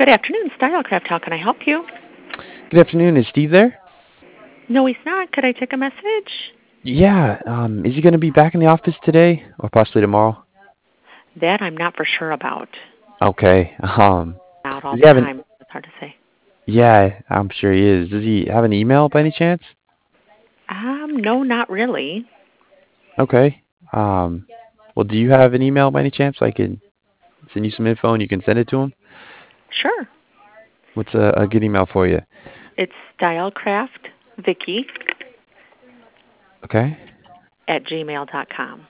Good afternoon, Stylecraft. How can I help you? Good afternoon. Is Steve there? No, he's not. Could I take a message? Yeah. Is he going to be back in the office today or possibly tomorrow? That I'm not for sure about. Okay. Out all Does the he have an? time. It's hard to say. Yeah, I'm sure he is. Does he have an email by any chance? No, not really. Okay. Well, do you have an email by any chance? So I can send you some info and you can send it to him. Sure. What's a good email for you? It's stylecraftvicky Okay. at gmail.com.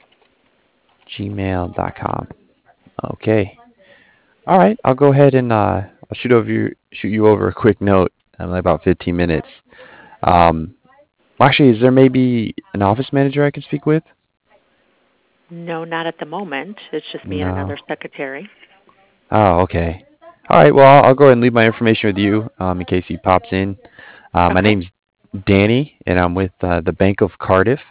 Gmail.com. Okay. All right. I'll go ahead and I'll shoot you over a quick note in like about 15 minutes. Um, Actually, is there maybe an office manager I can speak with? No, not at the moment. It's just me and No. another secretary. Oh, okay. All right. Well, I'll go ahead and leave my information with you in case he pops in. My Okay. name's Danny, and I'm with the Bank of Cardiff.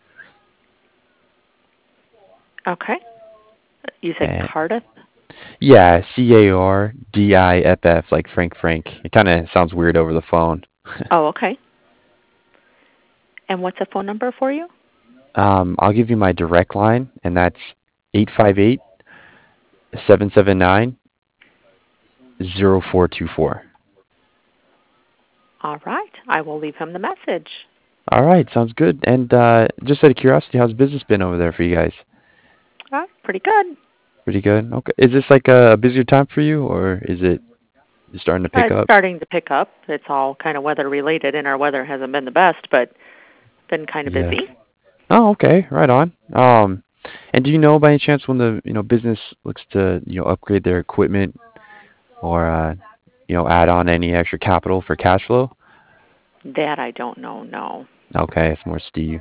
Okay. You said And Cardiff? yeah, Cardiff, like Frank Frank. It kind of sounds weird over the phone. Oh, okay. And what's a phone number for you? I'll give you my direct line, and that's 858-779-0424. All right. I will leave him the message. All right, sounds good. And just out of curiosity, how's business been over there for you guys? Pretty good. Pretty good. Okay. Is this like a busier time for you, or is it starting to pick It's up? starting to pick up. It's all kind of weather related, and our weather hasn't been the best, but been kind of Yeah. busy. Oh, okay. Right on. And do you know by any chance when the business looks to upgrade their equipment or add on any extra capital for cash flow? That I don't know, no. Okay, it's more Steve.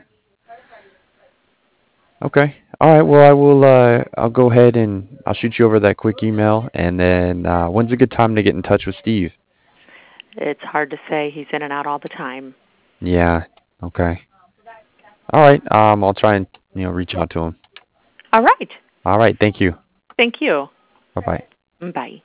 Okay. All right. Well, I will. I'll go ahead and I'll shoot you over that quick email, and then when's a good time to get in touch with Steve? It's hard to say. He's in and out all the time. Yeah. Okay. All right. I'll try and reach out to him. All right. All right. Thank you. Thank you. Bye bye. Bye.